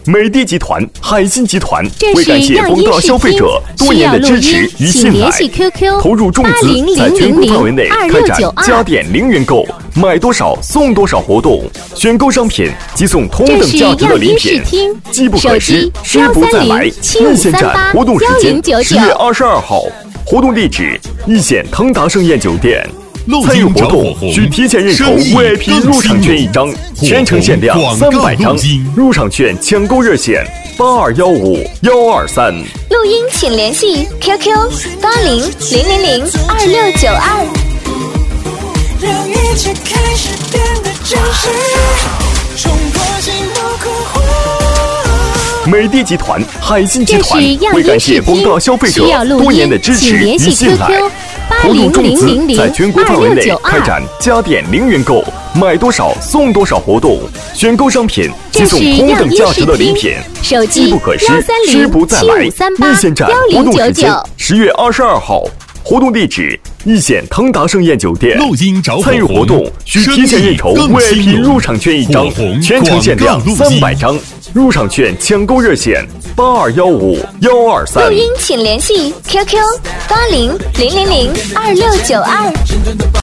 美的集团、海信集团这是为感谢让广大消费者多年的支持与信赖，投入重资在全国范围内开展家电零元购、买多少送多少活动，选购商品即送同等价值的礼品，机不可失，失不再来。一线站活动时间10月22号，活动地址一线腾达盛宴酒店。参与活动需提前认筹 VIP 入场券1张，全程限量300张。入场券抢购热线8215-123。 录音请联系 QQ8000022692。 让一切开始变得真实，冲破心魔困惑。 美的集团、海信集团为感谢广大消费者多年的支持与信赖，投入重资在全国范围内开展家电零元购、买多少送多少活动，选购商品即送同等价值的礼品，机不可失，失不再来。一线站活动时间10月22号，活动地址一线腾达盛宴酒店。参与活动需提前认筹 VIP 入场券1张，全程限量300张。入场券抢购热线8215-123。 录音请联系 QQ8000022692。